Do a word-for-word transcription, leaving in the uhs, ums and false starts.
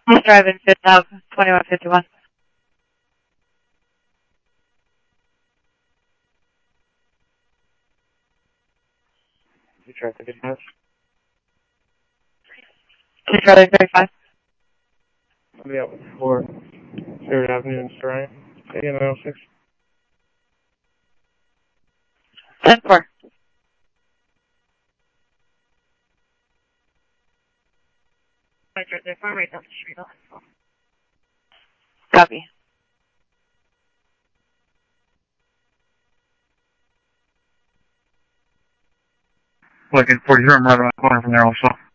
Driving fifth out, twenty-one fifty-one. You try thirty-five. Controller thirty-five. I'll be out with four. Third Avenue and Sorrento. eighty nine oh six. ten four. Right there, far right down the street. Copy. Looking forty-two, I'm right around the corner from there also.